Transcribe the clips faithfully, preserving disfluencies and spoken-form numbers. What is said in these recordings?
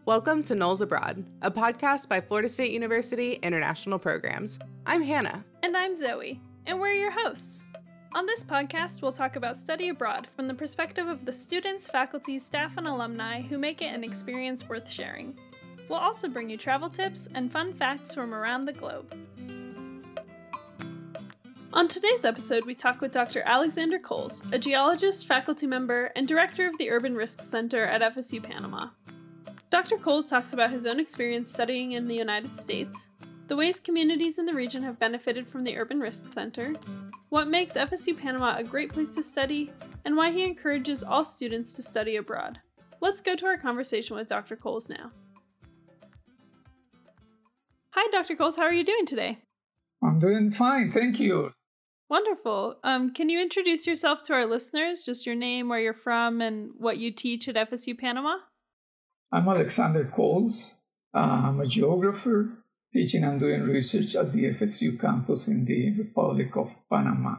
Welcome to Knowles Abroad, a podcast by Florida State University International Programs. I'm Hannah. And I'm Zoe, and we're your hosts. On this podcast, we'll talk about study abroad from the perspective of the students, faculty, staff, and alumni who make it an experience worth sharing. We'll also bring you travel tips and fun facts from around the globe. On today's episode, we talk with Doctor Alexander Coles, a geologist, faculty member, and director of the Urban Risk Center at F S U Panama. Doctor Coles talks about his own experience studying in the United States, the ways communities in the region have benefited from the Urban Risk Center, what makes F S U Panama a great place to study, and why he encourages all students to study abroad. Let's go to our conversation with Doctor Coles now. Hi, Doctor Coles. How are you doing today? I'm doing fine, thank you. Wonderful. Um, can you introduce yourself to our listeners, just your name, where you're from, and what you teach at F S U Panama? I'm Alexander Coles. Uh, I'm a geographer, teaching and doing research at the F S U campus in the Republic of Panama.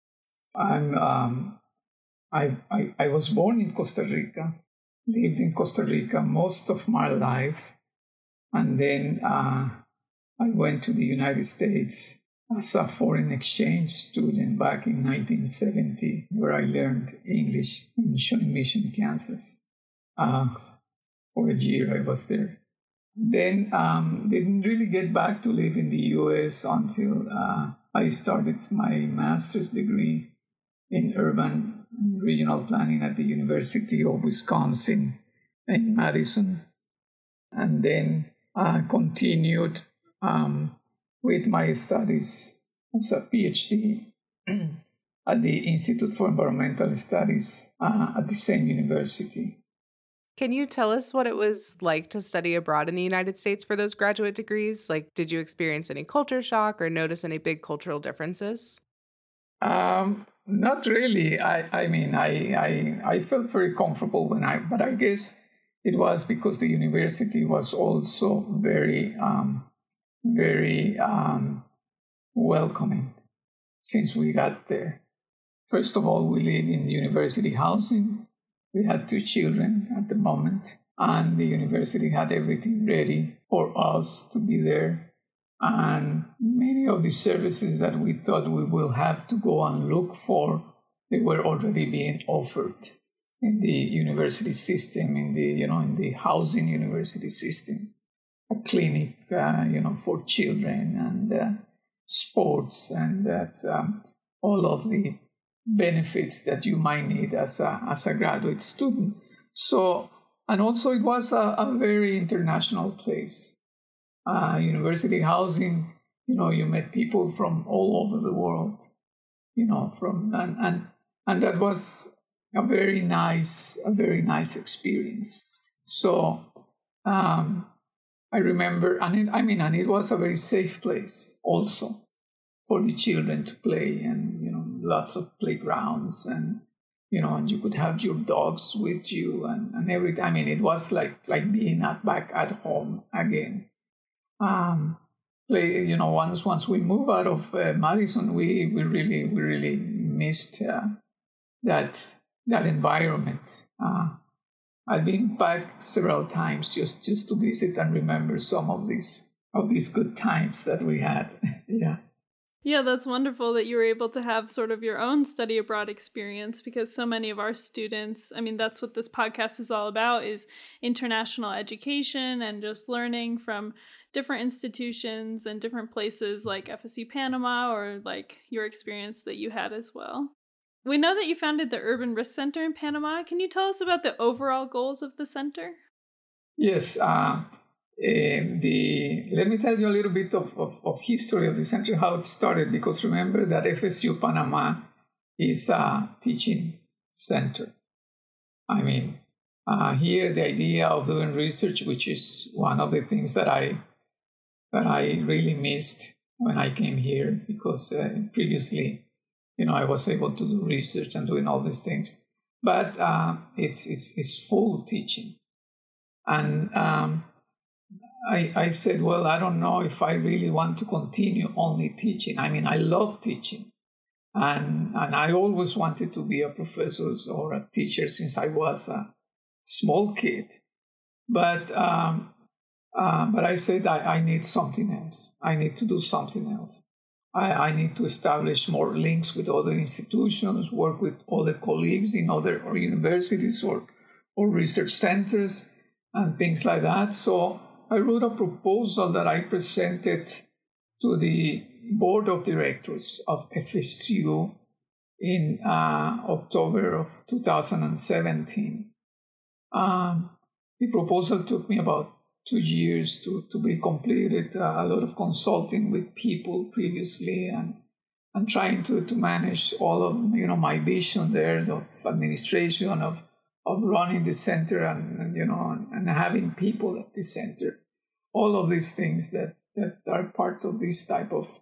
I'm, um, I, I, I was born in Costa Rica, lived in Costa Rica most of my life, and then uh, I went to the United States as a foreign exchange student back in nineteen seventy, where I learned English in Shawnee Mission, Kansas. Uh, for a year I was there. Then um, didn't really get back to live in the U S until uh, I started my master's degree in urban and regional planning at the University of Wisconsin in Madison. And then uh, continued um, with my studies as a PhD at the Institute for Environmental Studies uh, at the same university. Can you tell us what it was like to study abroad in the United States for those graduate degrees? Like, did you experience any culture shock or notice any big cultural differences? Um, not really. I, I mean, I, I I felt very comfortable when I, but I guess it was because the university was also very, um, very um, welcoming since we got there. First of all, we live in university housing. We had two children at the moment, and the university had everything ready for us to be there. And many of the services that we thought we will have to go and look for, they were already being offered in the university system, in the, you know, in the housing university system. A clinic, uh, you know, for children, and uh, sports, and that um, all of the benefits that you might need as a as a graduate student. So, and also it was a, a very international place. Uh, university housing, you know, you met people from all over the world, you know, from and and and that was a very nice, a very nice experience. So, um, I remember, and it, I mean, and it was a very safe place also for the children to play, and you know, lots of playgrounds, and you know, and you could have your dogs with you, and, and everything. I mean, it was like like being at, back at home again. Um, play, you know, once once we moved out of uh, Madison, we we really we really missed uh, that that environment. Uh, I've been back several times just just to visit and remember some of these of these good times that we had. Yeah. Yeah, that's wonderful that you were able to have sort of your own study abroad experience, because so many of our students, I mean, that's what this podcast is all about, is international education and just learning from different institutions and different places like F S U Panama, or like your experience that you had as well. We know that you founded the Urban Risk Center in Panama. Can you tell us about the overall goals of the center? Yes. Uh, Um, the let me tell you a little bit of, of, of history of the center, how it started, because remember that F S U Panama is a teaching center. I mean, uh, here the idea of doing research, which is one of the things that I that I really missed when I came here, because uh, previously, you know, I was able to do research and doing all these things, but uh, it's it's it's full teaching, and um, I, I said, well, I don't know if I really want to continue only teaching. I mean, I love teaching. And and I always wanted to be a professor or a teacher since I was a small kid. But um, uh, but I said I, I need something else. I need to do something else. I, I need to establish more links with other institutions, work with other colleagues in other or universities or, or research centers and things like that. So I wrote a proposal that I presented to the board of directors of F S U in uh, October of two thousand seventeen. Um, the proposal took me about two years to, to be completed, uh, a lot of consulting with people previously and and trying to, to manage all of you know my vision there of administration, of of running the center and you know and, and having people at the center. All of these things that, that are part of this type of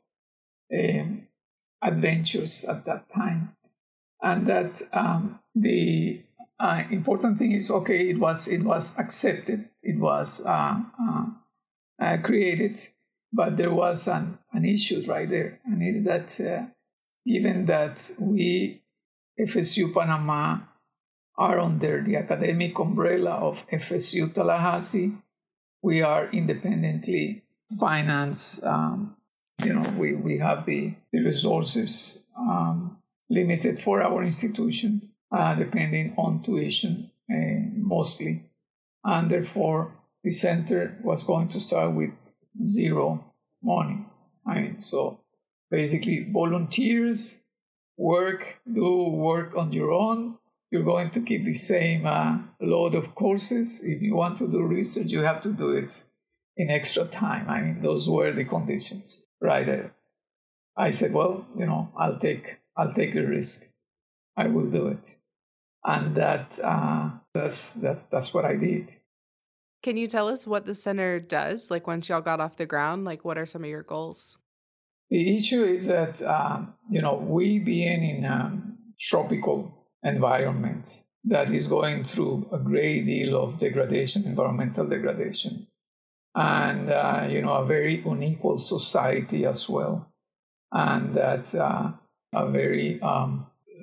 um, adventures at that time. And that um, the uh, important thing is, okay, it was it was accepted, it was uh, uh, uh, created, but there was an, an issue right there. And it's that uh, given that we, F S U Panama, are under the academic umbrella of F S U Tallahassee, we are independently financed. Um, you know, we, we have the, the resources um, limited for our institution, uh, depending on tuition uh, mostly. And therefore, the center was going to start with zero money. I mean, so basically volunteers, work, do work on your own. You're going to keep the same uh, load of courses. If you want to do research, you have to do it in extra time. I mean, those were the conditions right there. I said, well, you know, I'll take I'll take the risk. I will do it. And that uh, that's that's that's what I did. Can you tell us what the center does? Like once y'all got off the ground, like what are some of your goals? The issue is that, um, you know, we being in a tropical environment that is going through a great deal of degradation, environmental degradation, and, uh, you know, a very unequal society as well. And that uh, a very, um,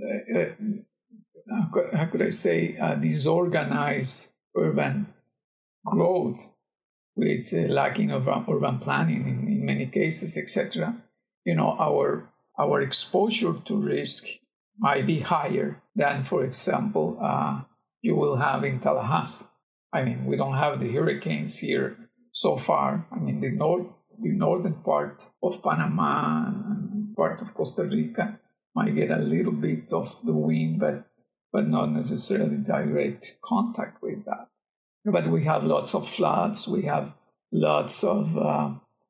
uh, how could I say, uh, disorganized urban growth with uh, lacking of urban planning in, in many cases, et cetera. You know, our our exposure to risk might be higher than, for example, uh, you will have in Tallahassee. I mean, we don't have the hurricanes here so far. I mean, the north, the northern part of Panama and part of Costa Rica might get a little bit of the wind, but but not necessarily direct contact with that. But we have lots of floods. We have lots of uh,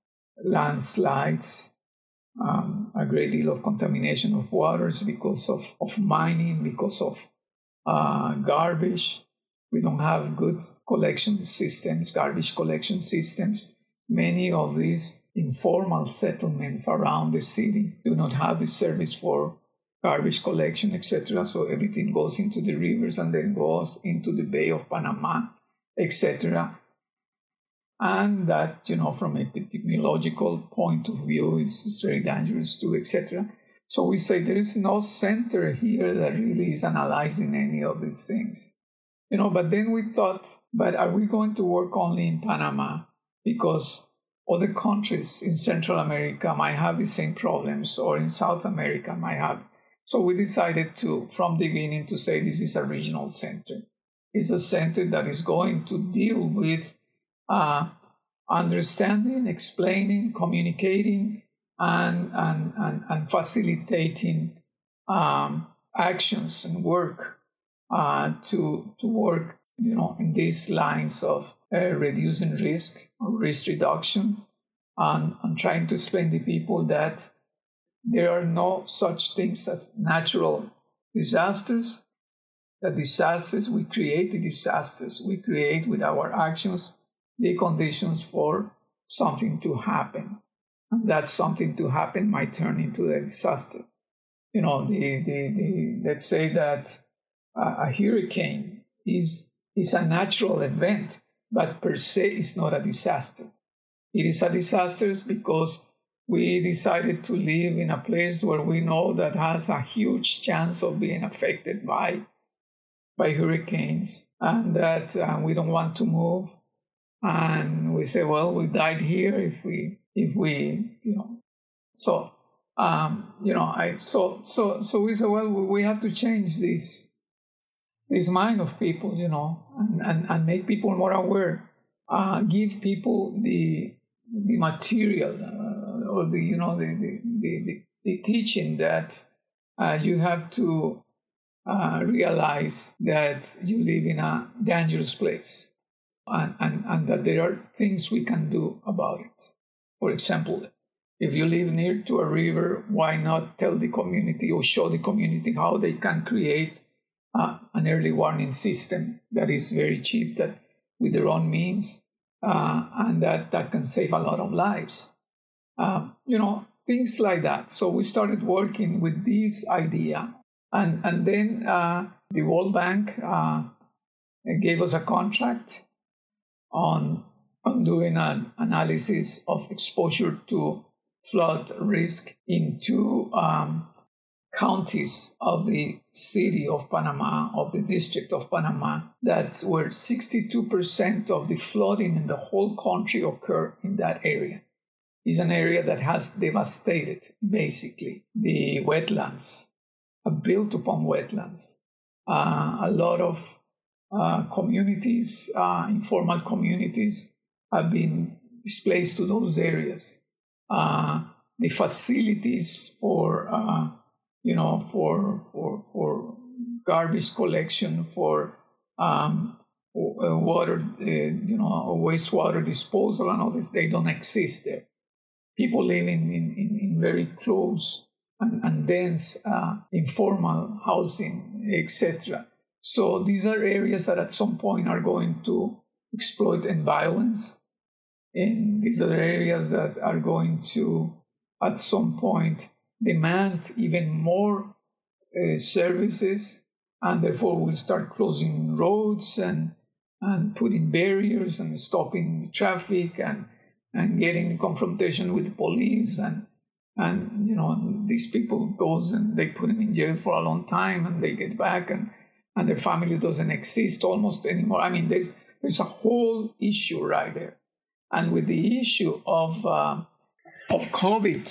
landslides. Um, a great deal of contamination of waters because of, of mining, because of uh, garbage. We don't have good collection systems, garbage collection systems. Many of these informal settlements around the city do not have the service for garbage collection, et cetera. So everything goes into the rivers and then goes into the Bay of Panama, et cetera. And that, you know, from an epidemiological point of view, is, is very dangerous too, et cetera. So we say there is no center here that really is analyzing any of these things. You know, but then we thought, but are we going to work only in Panama? Because other countries in Central America might have the same problems, or in South America might have. So we decided to, from the beginning, to say this is a regional center. It's a center that is going to deal with Uh, understanding, explaining, communicating, and and and, and facilitating um, actions and work uh, to to work, you know, in these lines of uh, reducing risk or risk reduction, and, and trying to explain to people that there are no such things as natural disasters. The disasters we create, the disasters we create with our actions, the conditions for something to happen. And that something to happen might turn into a disaster. You know, the, the, the let's say that a hurricane is, is a natural event, but per se is not a disaster. It is a disaster because we decided to live in a place where we know that has a huge chance of being affected by, by hurricanes, and that uh, we don't want to move. And we say, well, we died here if we, if we, you know, so, um, you know, I, so, so, so we say, well, we have to change this, this mind of people, you know, and, and, and make people more aware, uh, give people the, the material uh, or the, you know, the, the, the, the, the teaching that uh, you have to uh, realize that you live in a dangerous place. And, and, and that there are things we can do about it. For example, if you live near to a river, why not tell the community or show the community how they can create uh, an early warning system that is very cheap, that with their own means, uh, and that, that can save a lot of lives. Um, you know, things like that. So we started working with this idea. And, and then uh, the World Bank uh, gave us a contract on, on doing an analysis of exposure to flood risk in two um, counties of the city of Panama, of the district of Panama, that where sixty-two percent of the flooding in the whole country occur in that area. It's an area that has devastated, basically, the wetlands, uh, built upon wetlands. Uh, a lot of Uh, communities, uh, informal communities, have been displaced to those areas. Uh, the facilities for, uh, you know, for for for garbage collection, for um, water, uh, you know, wastewater disposal, and all this, they don't exist there. People living in in, in very close and, and dense uh, informal housing, et cetera. So these are areas that at some point are going to exploit in violence. And these are areas that are going to, at some point, demand even more uh, services. And therefore will start closing roads and, and putting barriers and stopping traffic and, and getting in confrontation with the police. And, and, you know, these people goes and they put them in jail for a long time and they get back and and their family doesn't exist almost anymore. I mean, there's there's a whole issue right there. And with the issue of uh, of COVID,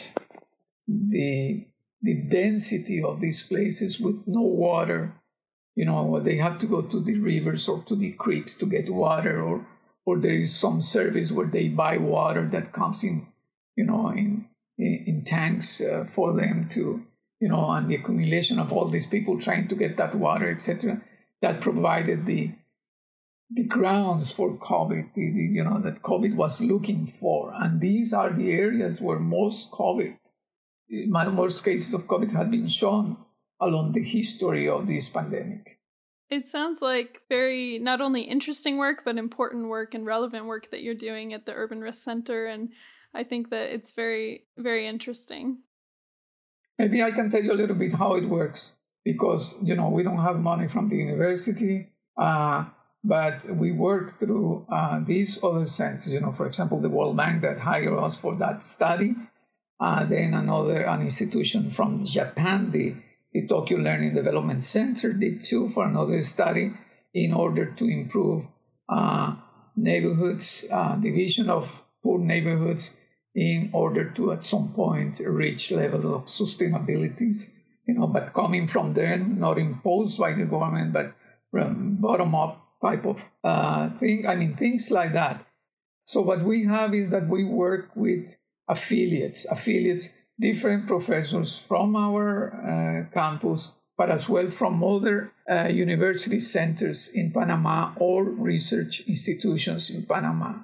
the the density of these places with no water, you know, they have to go to the rivers or to the creeks to get water, or or there is some service where they buy water that comes in, you know, in in, in tanks uh, for them to. You know, and the accumulation of all these people trying to get that water, et cetera, that provided the the grounds for COVID, the, the, you know, that COVID was looking for. And these are the areas where most COVID, most cases of COVID had been shown along the history of this pandemic. It sounds like very not only interesting work, but important work and relevant work that you're doing at the Urban Risk Center. And I think that it's very, very interesting. Maybe I can tell you a little bit how it works, because, you know, we don't have money from the university, uh, but we work through uh, these other centers. You know, for example, the World Bank that hired us for that study. Uh, then another an institution from Japan, the, the Tokyo Learning Development Center, did too for another study in order to improve uh, neighborhoods, uh, division of poor neighborhoods, in order to, at some point, reach levels of sustainability, you know, but coming from them, not imposed by the government, but from bottom-up type of uh, thing. I mean, things like that. So what we have is that we work with affiliates, affiliates, different professors from our uh, campus, but as well from other uh, university centers in Panama or research institutions in Panama.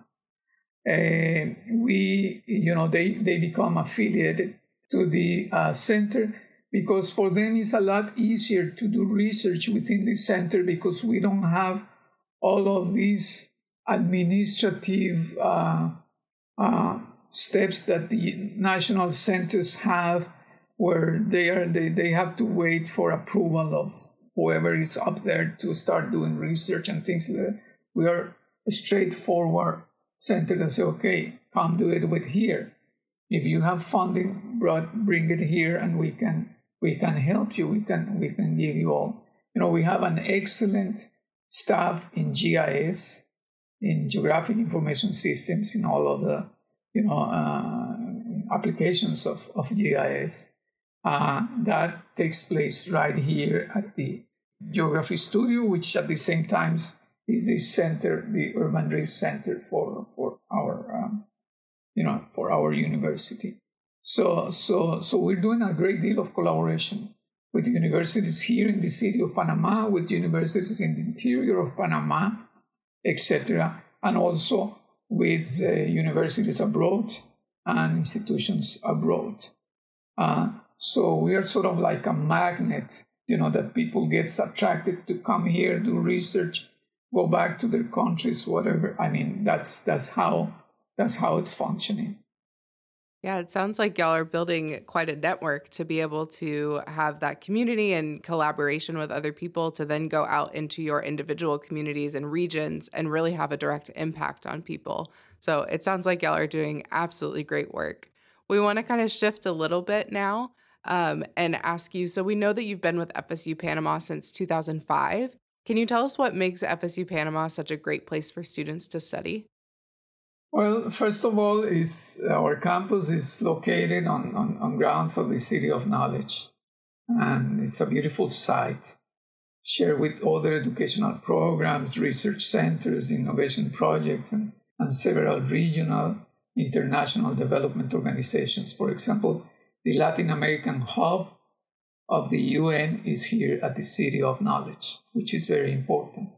Uh, we, you know, they, they become affiliated to the uh, center, because for them it's a lot easier to do research within the center, because we don't have all of these administrative uh, uh, steps that the national centers have, where they are they, they have to wait for approval of whoever is up there to start doing research and things like that. We are straightforward center that say, okay, come do it with here. If you have funding, brought, bring it here, and we can we can help you. We can we can give you all. You know, we have an excellent staff in G I S. in geographic information systems, in all of the, you know, uh, applications of, of G I S. Uh, that takes place right here at the Geography Studio, which at the same time is the center, the Urban Risk Center for for our, um, you know, for our university. So, so, so we're doing a great deal of collaboration with universities here in the city of Panama, with universities in the interior of Panama, et cetera, and also with uh, universities abroad and institutions abroad. Uh, so we are sort of like a magnet, you know, that people get attracted to come here, do research, go back to their countries, whatever. I mean, that's that's how that's how it's functioning. Yeah, it sounds like y'all are building quite a network to be able to have that community and collaboration with other people to then go out into your individual communities and regions and really have a direct impact on people. So it sounds like y'all are doing absolutely great work. We want to kind of shift a little bit now um, and ask you, so we know that you've been with F S U Panama since two thousand five. Can you tell us what makes F S U Panama such a great place for students to study? Well, first of all, is our campus is located on, on, on grounds of the City of Knowledge. And it's a beautiful site, shared with other educational programs, research centers, innovation projects, and, and several regional, international development organizations. For example, the Latin American hub of the U N is here at the City of Knowledge, which is very important.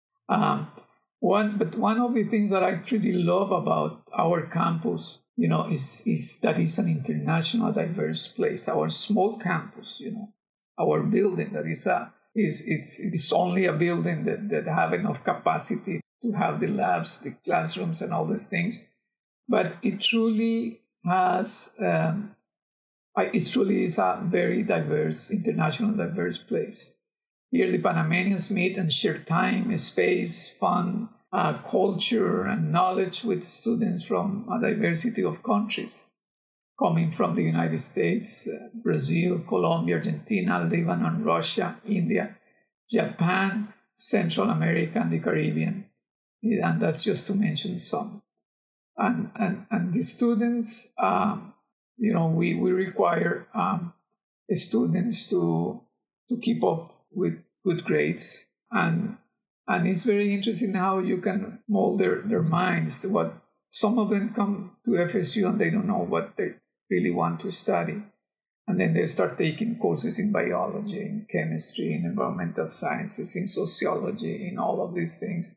Um, One, but one of the things that I truly love about our campus, you know, is, is that it's an international diverse place. Our small campus, you know, our building that is a is it's it's only a building that, that have enough capacity to have the labs, the classrooms, and all these things. But it truly has, um, it truly is a very diverse, international diverse place. Here, the Panamanians meet and share time, space, fun, uh, culture, and knowledge with students from a diversity of countries, coming from the United States, uh, Brazil, Colombia, Argentina, Lebanon, Russia, India, Japan, Central America, and the Caribbean. And that's just to mention some. And and, and the students, um, you know, we, we require um, students to to keep up with good grades, and and it's very interesting how you can mold their, their minds to what some of them come to F S U and they don't know what they really want to study, and then they start taking courses in biology, in chemistry, in environmental sciences, in sociology, in all of these things,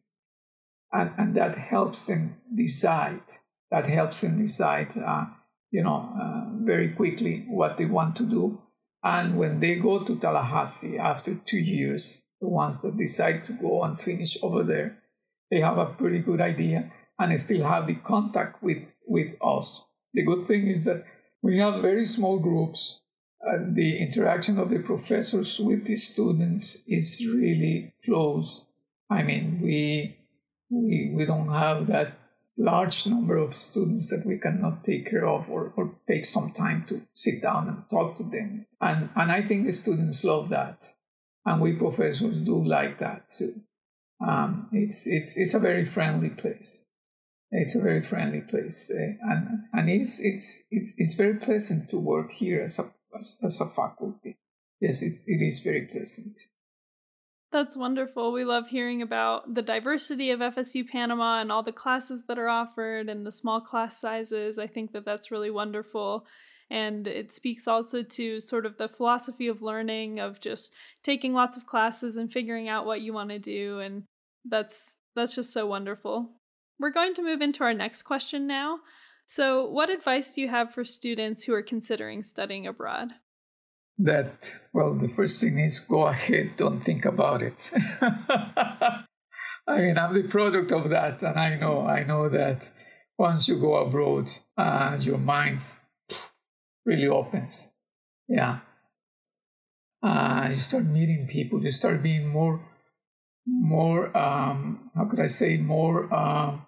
and and that helps them decide that helps them decide uh, you know uh, very quickly what they want to do. And when they go to Tallahassee after two years, the ones that decide to go and finish over there, they have a pretty good idea and still have the contact with, with us. The good thing is that we have very small groups. And the interaction of the professors with the students is really close. I mean, we, we, we don't have that large number of students that we cannot take care of or, or take some time to sit down and talk to them. And, and I think the students love that. And we professors do like that too. Um, it's, it's, it's a very friendly place. It's a very friendly place. Uh, and and it's, it's, it's, it's very pleasant to work here as a, as, as a faculty. Yes, it, it is very pleasant. That's wonderful. We love hearing about the diversity of F S U Panama and all the classes that are offered and the small class sizes. I think that that's really wonderful. And it speaks also to sort of the philosophy of learning, of just taking lots of classes and figuring out what you want to do. And that's that's just so wonderful. We're going to move into our next question now. So what advice do you have for students who are considering studying abroad? That, well, the first thing is go ahead, don't think about it. I mean, I'm the product of that, and I know, I know that once you go abroad, uh, your mind really opens. Yeah. Uh, you start meeting people, you start being more, more, um, how could I say, more uh,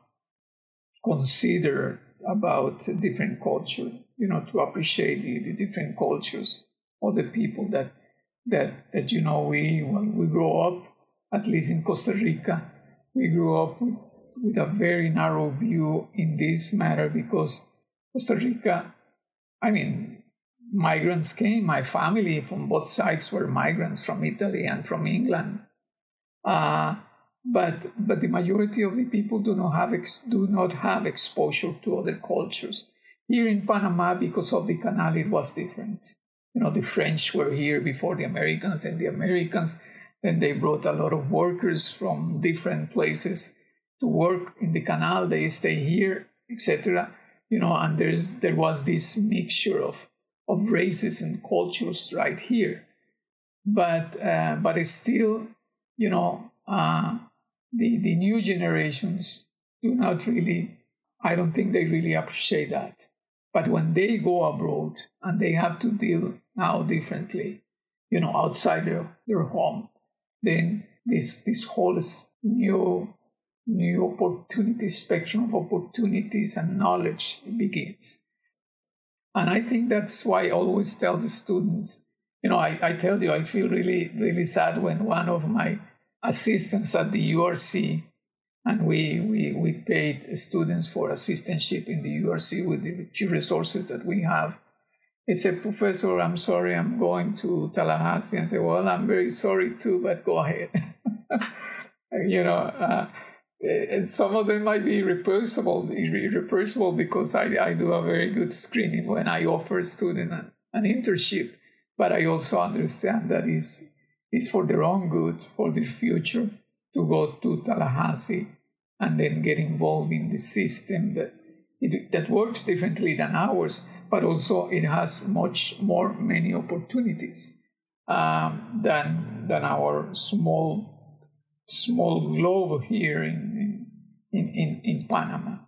considerate about different culture, you know, to appreciate the, the different cultures. Or the people that that that you know we when we grow up, at least in Costa Rica, we grew up with, with a very narrow view in this matter because Costa Rica, I mean, migrants came. My family from both sides were migrants from Italy and from England. Uh, but but the majority of the people do not have ex, do not have exposure to other cultures. Here in Panama, because of the canal, it was different. You know, the French were here before the Americans, and the Americans, then they brought a lot of workers from different places to work in the canal. They stay here, et cetera. You know, and there's there was this mixture of of races and cultures right here. But uh, but it's still, you know, uh, the the new generations do not really. I don't think they really appreciate that. But when they go abroad and they have to deal now differently, you know, outside their, their home, then this this whole new new opportunity spectrum of opportunities and knowledge begins. And I think that's why I always tell the students, you know, I, I tell you, I feel really, really sad when one of my assistants at the U R C, and we, we, we paid students for assistantship in the U R C with the few resources that we have. He said, Professor, I'm sorry, I'm going to Tallahassee. And I said, well, I'm very sorry too, but go ahead. you know, uh, and some of them might be irrepressible, irrepressible because I, I do a very good screening when I offer a student an, an internship. But I also understand that it's, it's for their own good, for their future, to go to Tallahassee and then get involved in the system that it, that works differently than ours, but also it has much more many opportunities um, than than our small small globe here in in, in in Panama.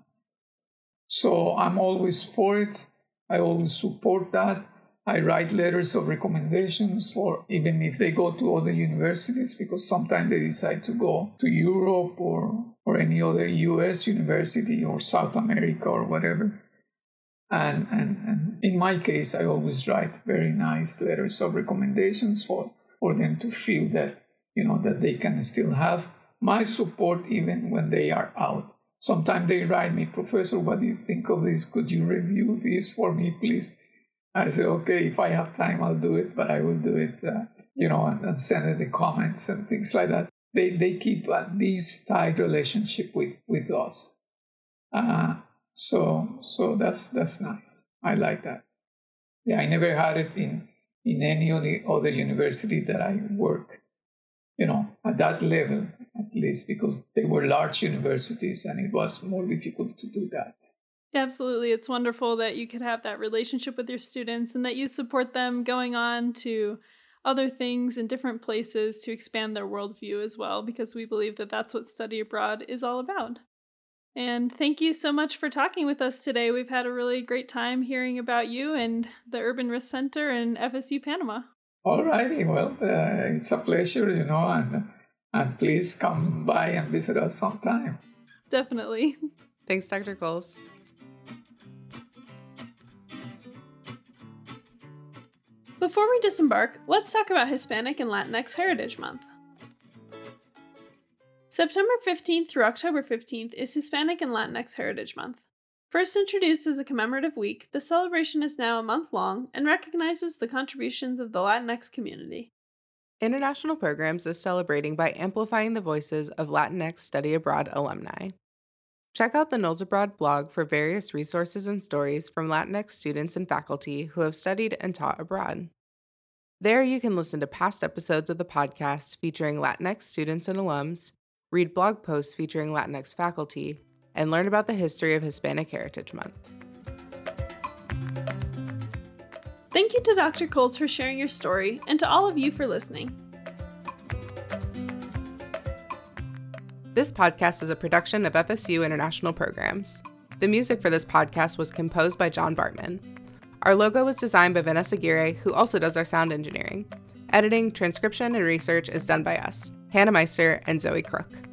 So I'm always for it. I always support that. I write letters of recommendations for even if they go to other universities, because sometimes they decide to go to Europe or or any other U S university or South America or whatever. And, and, and in my case, I always write very nice letters of recommendations for, for them to feel that, you know, that they can still have my support even when they are out. Sometimes they write me, Professor, what do you think of this? Could you review this for me, please? I say, okay, if I have time, I'll do it, but I will do it, uh, you know, and, and send it the comments and things like that. They they keep uh, this tight relationship with, with us. Uh, so so that's that's nice. I like that. Yeah, I never had it in, in any other university that I work, you know, at that level, at least, because they were large universities and it was more difficult to do that. Absolutely. It's wonderful that you could have that relationship with your students and that you support them going on to other things in different places to expand their worldview as well, because we believe that that's what study abroad is all about. And thank you so much for talking with us today. We've had a really great time hearing about you and the Urban Risk Center and F S U Panama. All righty. Well, uh, it's a pleasure, you know, and, and please come by and visit us sometime. Definitely. Thanks, Doctor Coles. Before we disembark, let's talk about Hispanic and Latinx Heritage Month. September fifteenth through October fifteenth is Hispanic and Latinx Heritage Month. First introduced as a commemorative week, the celebration is now a month long and recognizes the contributions of the Latinx community. International Programs is celebrating by amplifying the voices of Latinx Study Abroad alumni. Check out the Knowles Abroad blog for various resources and stories from Latinx students and faculty who have studied and taught abroad. There you can listen to past episodes of the podcast featuring Latinx students and alums, read blog posts featuring Latinx faculty, and learn about the history of Hispanic Heritage Month. Thank you to Doctor Coles for sharing your story, and to all of you for listening. This podcast is a production of F S U International Programs. The music for this podcast was composed by John Bartman. Our logo was designed by Vanessa Aguirre, who also does our sound engineering. Editing, transcription, and research is done by us, Hannah Meister and Zoe Crook.